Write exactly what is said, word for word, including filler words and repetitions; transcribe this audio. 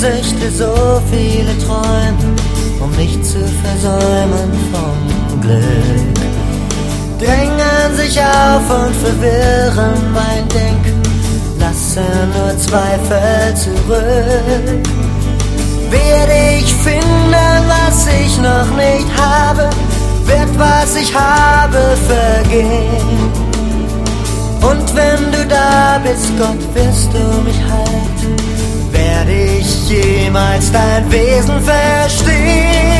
möchte so viele träumen, um nicht zu versäumen vom Glück. Drängen sich auf und verwirren mein Denken, lassen nur Zweifel zurück. Werde ich finden, was ich noch nicht habe, wird, was ich habe, vergehen. Und wenn du da bist, Gott, wirst du mich halten, werde ich jemals dein Wesen verstehen.